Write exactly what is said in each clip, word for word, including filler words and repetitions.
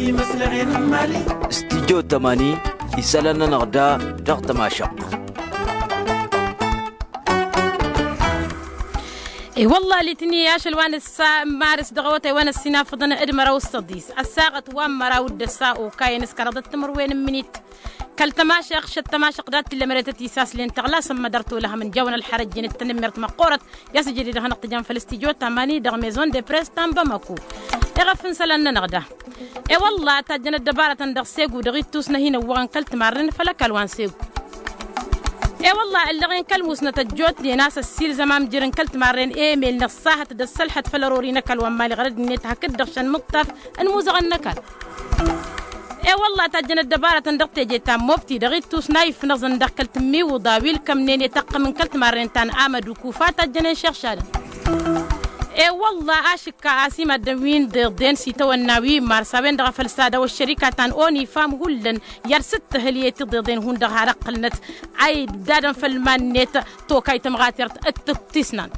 في مسلعين مالي استجو تماني يسالنا نغدا دغت ما شق. اي والله اللي تني ياش الوان السا مارس دغوتي وانا السنا فضنا ادمرا وستديس الساقه وامرا ودسا وكاين سكردت تمر وين منيت كل تماشى خش التماشى قدرت اللي مريت تيساس لين تغلاس ما درتوا لها من جون الحرج جن التنمرت مقورت يسجل ده نقتجان فلسطيجو تماني دغ ميزون دي بريس تام بمكو يغفن سلنا نغدا اي والله تجن الدباره دغ سيغو دغيت توسنا هنا وان كلت مارن فلك الوان سيغو اي والله اللي غين كلموسنا تجوت لي ناس السيل زمان جيرن كلت مارين ايميل نصاحه تدسلحت فلروري نكل ومالي غرد نيت هكدغ شن مطف الموزغ النكل اي والله تجن الدباره تندقت جيتا موبتي دغيت توس نايف نظن دخلت مي وضاويل كم نيني تق من كلت مارين تان امد وكوفات تجن شيخ شاد اي والله اشك عاصمه دمين دين سيتو الناوي مارسابين دغ فلساده والشركه تان اوني فام هولن يرست هليتي ضدين هون دغ عرقلنت اي دادن فالمان نيت تو كايت مغاترت التسنانت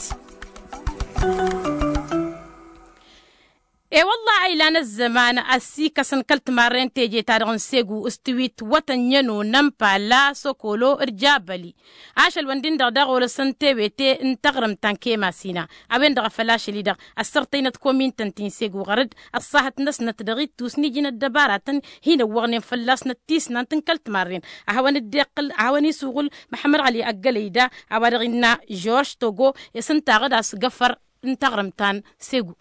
اي والله عيلان الزمان السيكا سنكلت مارين تيجي تارغن سيغو استويت وطنينو نمبا لا سوكولو ارجابلي عاش الوندين دغدغ ولا سنتي بيتي انتغرم تانكي ماسينا ابين دغ فلاش لي دغ السرطينة كومين تنتين سيغو غرد الصاحت نسنا تدغيت توسني جينا الدبارة هنا وغنين فلاسنا تيسنا تنكلت مارين اهوان الدقل اهواني سوغل محمد علي اقليدا ابارغينا جورج توغو يسنتا غدا سقفر انتغرم تان سيغو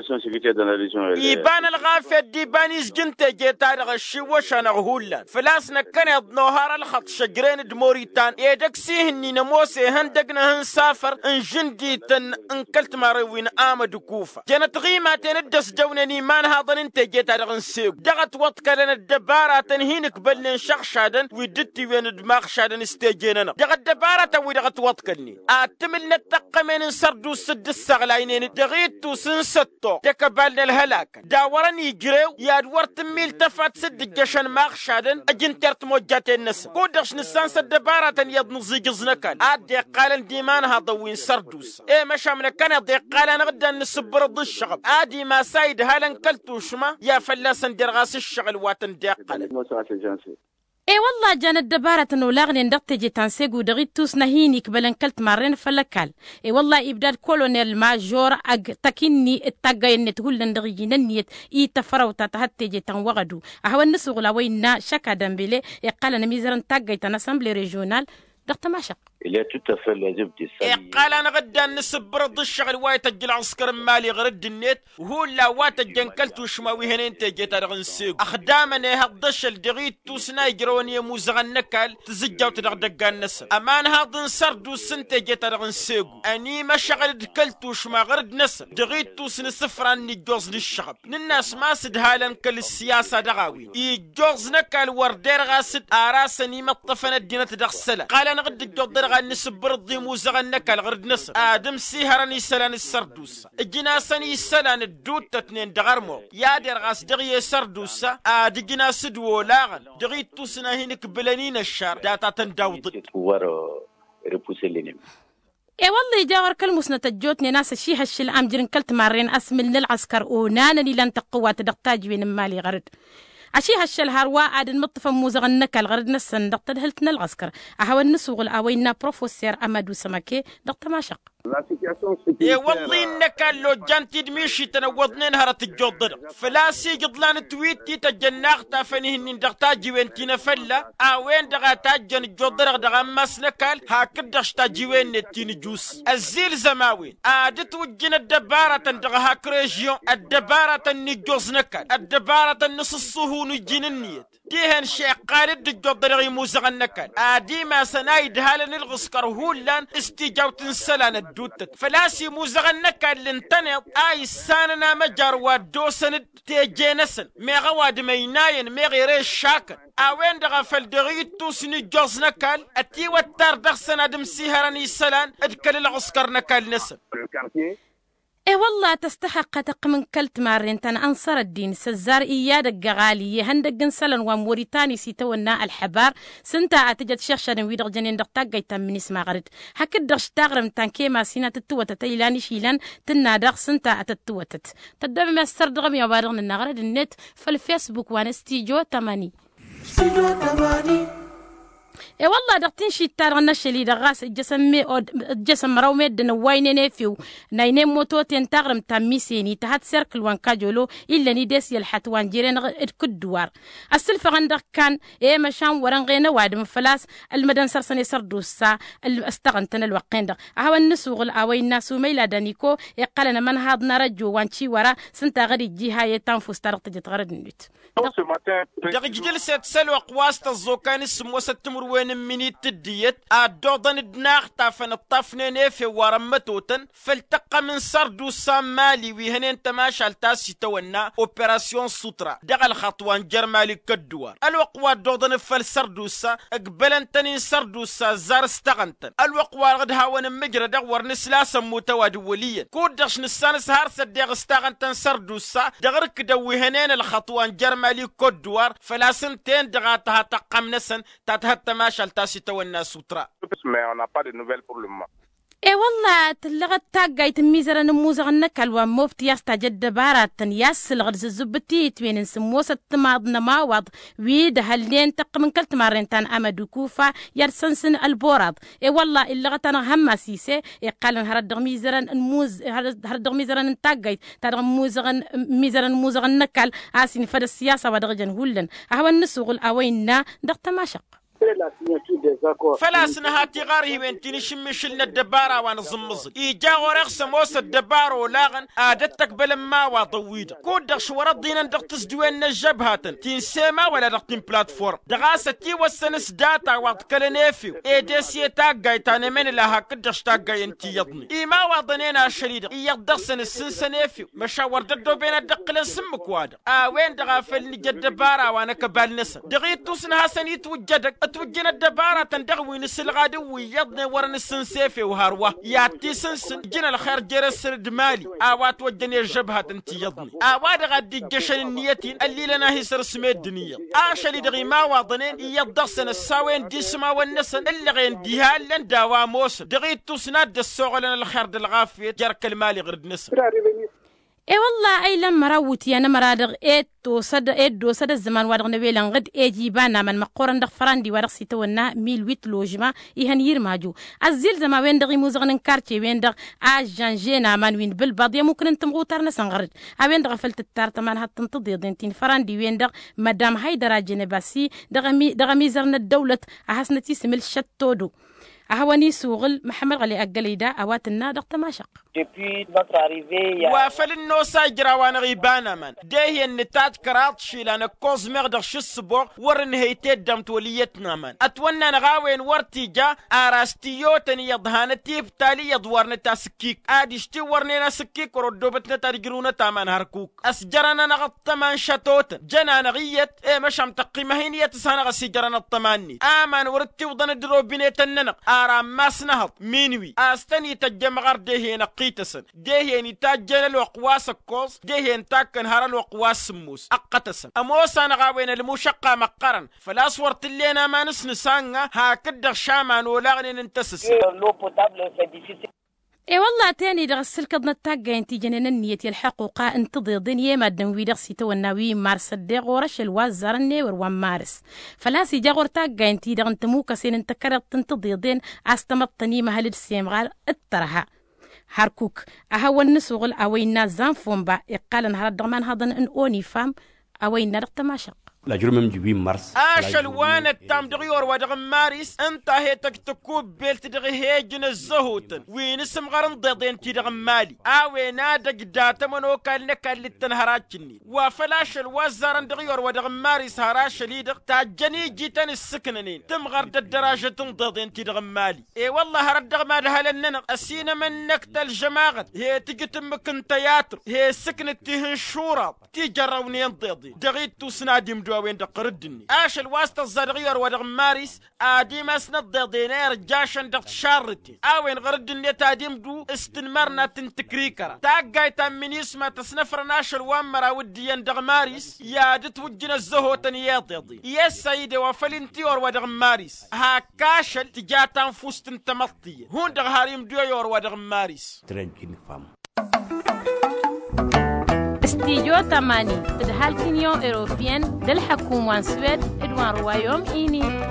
يبان الغافة ديبانيز جنت جيتار غشي وشانا غهولا فلاسنا كان يضنوهار الخط شجرين دموريتان يدك سيهني نموسي هندقنا هنسافر ان جندي تن انكلت ماروين آمد كوفا جنت غيمة تندس جونني مان هذا انت جيتار غنسيق دغت وطك لنا الدبارة تنهينك بلن شخ شادن ويدتي وين دماغ شادن استيجيننا دغت دبارة ويدغت وطكني اتملنا التقمين انسردو سد السغلاينين دغيتو سنستو تكبالنا الهلاك داورني جريو يا دورت ميل تفات سد الجشن ماخ شادن اجنترت موجات الناس كودش نسان سد دبارة يضن زيجزنكال ادي قالن ديمان هذا وين سردوس ايه مشى من كان دي قالن غدا نسبر ضد الشغب ادي ما سايد هالن كلتو شما يا فلاسن درغاس الشغل واتن دي قالن اي والله جان الدبارة انو لاغني ندقت جيتان سيغو دغيت توس نهينيك بلن كلت مارين فلكال اي والله ابداد كولونيل ماجور اج تكيني التاغاين تقول ندغي ننيت اي تفراو تاتهت جيتان وغدو اهو النسو غلاوينا شكا دمبيلي قال نميزرن تاغايتان اسامبلي ريجونال دقت ماشق إلا تتفل لازم تسأل قال أنا غدا نسبر ضد الشغل وايت الجل عسكر مالي غرد النت وهو لا وات الجنكلت وشماوي هنا انت جيت أرغنسيق أخدامنا هالضش الدغيت توسنا يجروني موزغن نكال تزجوا تدغدق الناس أمان هذا نسرد وسنت جيت أرغنسيق أني ما شغل دكلت وشما غرد نس دغيت توسنا صفر أني جوز للشغب الناس ما سد هالن كل السياسة دغاوي يجوز نكال وردير غاسد آراسني مطفنا الدين تدغسله قال أنا غد الجودر غن نسبر الضيم وزغنك الغرد نصر آدم سيهرني سلان السردوس الجناسني سلان الدود تتنين دغرمو يا دير غاس دغي سردوسا آد جناس دو لاغن دغي توسنا هينك بلانين الشار داتا تنداوض اي والله جاور كلمسنا تجوتني ناس الشيها الشل ام جرن كلت مارين اسمل للعسكر ونانني لن تقوى تدقتاج بين مالي غرد عشي هالشل هاروا عاد مطفى موزغنك الغرد نسن دقت دهلتنا العسكر اهو النسوغ الاوينا بروفيسور امادو سمكي دقت ماشق يا والله انك لو جانتي دميشي تنوضنين هرت الجودر فلاسي قضلان تويتي تجناغ تافنهن دغتاجي وين فلا اوين دغتاجن الجودر دغ مسنكال هاكدش تاجي وين نتين جوس الزيل زماوين ادت وجن الدباره دغ هاك ريجيون الدباره النجوزنكال الدباره النص الصهون الجننيت ديهن شيخ قالد الجودر يموزغنكال ادي ما سنايد هالن الغسكر هولان استجاوت سلان دوتت فلاسي موزغنك اللي اي ساننا مجار ودوسن تيجينسن ميغا واد ميناين ميغي ريش شاكن اوين دغا فالدغيتو سني جوزنكال اتي واتار دغسن ادم سيهراني سلان ادكال العسكر نكال نسن إيه والله تستحق تقمن كلت مارين تن أنصر الدين سزار إيادة غالية هندق جنسلن وموريتاني سيتونا الحبار سنتا أتجد شخشا ويدغ جنين دقتاق جيتان من اسم غرد حكد دغش تاغرم تان كيما سينا تتوتة تيلاني شيلان تنادغ سنتا أتتوتت تدب ما السردغم يوارغن النغرد النت فالفيسبوك وانستيجو تماني ستيجو تماني إيه والله دقتين شي تارغنا شلي دغاس الجسم مي الجسم راو ميد نوايني نيفيو نايني موتو تنتغرم تاميسيني تهات سيركل وان كاجولو إلا نديس يلحت وان جيرين الكدوار السلفة غندق كان إيه مشان ورنغينا واد من فلاس المدن سرسني سردوسا استغنتنا الوقين دق هاو النسوغ الأوي الناسو ميلا دانيكو يقالنا من هادنا رجو وانشي ورا سنتا غري جيها يتنفس تارغ تجي تغرد النت دق جلسة سلوى قواست الزوكان اسمو ستمر وين مني تديت أدوضن الدناغ تافن الطفنين في ورمتوتن فالتقى من سردو سامالي ويهنين تماشى التاسي تونا اوبراسيون سوترا دغ الخطوان جرمالي كدوار الوقوات دوضن فالسردوسا اقبلن تنين سردوسا زار استغنتن الوقوات غد هاون مجرى دغور نسلاسا متواد وليا كودش نسانس هارسا دغ استغنتن سردوسا دغرك دويهنين الخطوان جرمالي كدوار فلاسنتين دغاتها تقام نسن تاتها ماشي التاسي تونا سوترا. Mais on n'a pas de nouvelles pour le moment. إيه والله تلغت تاقاي تميزر نموزغ النكال وموفتي يستجد بارات تنياس الغرز الزبتي توين نسموس التماض نماوض ويد هاللين تق من كلت مارين تان أمدو كوفا يرسنسن البوراد إيه والله اللغة أنا هم سيسي إيه قالن هردغ ميزر نموز هردغ ميزر نتاقاي تردغ موزغ ميزر نموزغ النكال آسين فد السياسة ودغجن هولن أهو النسوغ الأويننا دغ تماشق فلا سنها تغاري وين تنشمشلنا الدبارة ونزمز إيجا ورقص موسى الدبارة ولاغن آدتك بلما وطويدة كود شورا دينا دق تسدوين الجبهات تنسيما ولا دقتين بلاتفورم دغاسة تي وسنس داتا واتكال نيفيو إيديسي تاقاي تاني من لها كدش تاقاي انتي يضني إيما وضنينا الشريدة إيقدر سنسنس نيفيو مشاور ددو بين الدق لسمك وادا آوين دغافل نجد دبارة وانا كبال نسا دغيتو سنها سنيت وجدك توجنا الدبارة تندغوي نسل غادوي يضني ورن السنسيفي وهروه ياتي سنسن جنا الخير جرس مالي اوات وجني الجبهة انتي يضني اواد غادي جشن النيتين اللي لنا هي سرسمي الدنيا اشلي دغي ما واضنين يضسن الساوين ديسما والنسن اللي غين ديها لن داوا موس دغي توسناد السوغلن الخير دالغافية جرك المالي غرد نسن إيه والله أي لما راوتي أنا مرادغ إيتو صد إيدو صد الزمان وادغ نبيلان غد إيجيبانا من مقورن دغ فراندي وادغ سيتونا ميل ويت لوجما إيهان يرماجو الزيل زما وين دغي موزغن كارتي وين دغ آجان جينا من وين بالباض يا ممكن انتم غوتارنا سنغرد وين دغ فلت التارت من هات تنتضي دينتين فراندي وين دغ مدام هايدرا جنباسي دغ مي دغ ميزرنا الدولة أحسنتي سمل شتودو أهواني سوغل محمد غلي أقليدا أوات النادق تماشق. وافل النوسا جراوان غيبانا من ديه النتات كرات شيلان كوز مغدغ شسبوغ ورن هيتي دمت وليتنا من أتوانا نغاوين ورتيجا آراستيوتني يضهان تيب تالي يضورنا تاسكيك آدشتي ورنينا سكيك وردوبتنا تارجرونا تامان هركوك أسجرنا نغط من شاتوتن جنا نغيت إيه مشام تقيمهين يتسانا غسيجرنا الطماني آمان ورتي وضن دروبيني تننق آرام ماس نهض مينوي أستني تجمع دهين قيتسن دهين تاجن الوقواس الكوز دهين تاكن هر الوقواس موس أقتسن أموسا نغاوين المشقة مقرن فلا صورت اللينا ما نسنسانها هاكد شامان ولاغن ننتسس إيه والله تاني دغ السلك ضنا تاقا انتي جنين النية الحقوقة انتضي ضنية ما دنوي دغ سيتو الناوي مارس الدغ ورش الوازار النيور وان مارس فلاسي جاغور تاقا انتي دغ انتمو كسين انتكرت تنتضي ضين استمطني مهل السيمغال الترها هاركوك أهو النسوغل أوينا زانفومبا إقالا هرد دغمان هضن ان اوني فام أوينا دغ تماشق لا جرم جبين مارس اشل وان التام دغيور ودغ مارس انت هيتك تكوب بيلت دغي هيجن الزهوت وين اسم غرن ضدين تي دغ مالي اوي نادق داتا منو كان لك اللي تنهراجني وفلاش الوزارن دغيور ودغ مارس هراش ليدغ تاجني جيتن السكننين تم غرد الدراجه ضدين تي دغ مالي اي والله ردغ ما لها اسينا منك الجماعه هي تجي تمك تياتر هي سكنت تي شورى تي جروني ضدي دغيت سنادم دو وين دقردني اش الواسطه الزرغير ودغ مارس اديم اسند دينار جاشن دغ شارتي اوين غردني تاديم دو استنمرنا تنتكريكرا تاقاي تامنيس ما تصنفر ناشل وامرا وديان دغ مارس يا دت وجنا الزهو تنياطيضي يا سيدي وفلنتيور ودغ مارس هاكاشل تجاتان فوستن تمطي هون دغ هاريم ديور ودغ مارس ترنجين فام استيجو تماني تدهال كينيو إيروبيان دل حكومة سويد إدوان روايوم إيني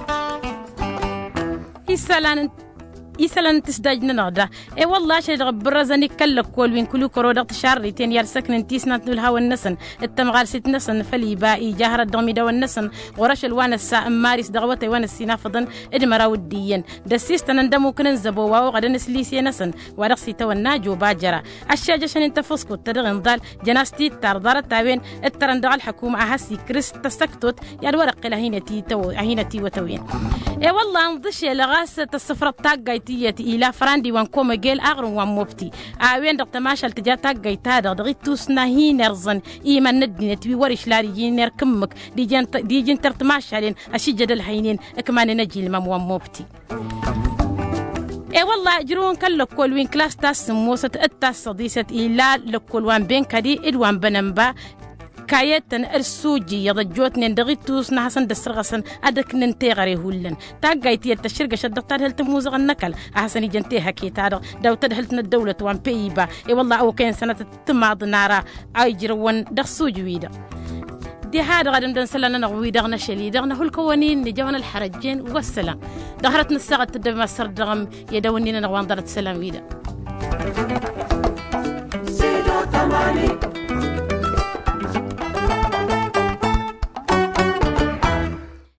إسالان إسالان تسداجنا نغدا إي والله شي برزاني كلك كل وين كلو كرو تشاري تين يرسكن انتيسنا الهوا النسن التمغار ست نسن فلي باقي جاهر الدومي دو النسن ورش الوان الساء مارس دغوتي وان السينافضن ادمرا وديين دسيستن اندمو كنن زبوا وغدا نسليسي نسن ورقسي تو الناجو باجرا الشاجة شن انت فسكو ترغن ضال جناستي تردار التاوين الترندغ الحكومة هسي كريس تسكتوت يا الورق لهينتي تو هينتي وتوين إي والله انضشي لغاسة الصفر الطاقة تيتي إلى فرندي وان كوما جيل أغرن وان موبتي أوين دقت ماشال تجاتا جيتا دغ توسنا هي نرزن إيما ندني تبي ورش لاري جينير كمك دي جن دي جن ترتماشالين أشي جدل هينين أكمان نجي المام وان موبتي إيه والله جرون كل كل وين كلاس تاس موسة التاس صديسة إلى لكل وان بين كدي إدوان بنبا كايتن السوجي يضجوت ندغي توسنا حسن دسرغسن ادك ننتي غري هولن تاغايتي التشرق شدقتار هل تموزغ النكل احسن جنتي حكي تارغ داو تدهلتنا الدوله وان بيبا اي والله او كان سنه تماض نارا اي جرون دخسوج ويدا دي هذا غادي ندسلنا نغوي دغنا شلي دغنا هل كونين نجاونا الحرجين والسلام ظهرتنا الساعه تدب ما سر دغم يدونينا نغوان درت سلام ويدا سيدو تماني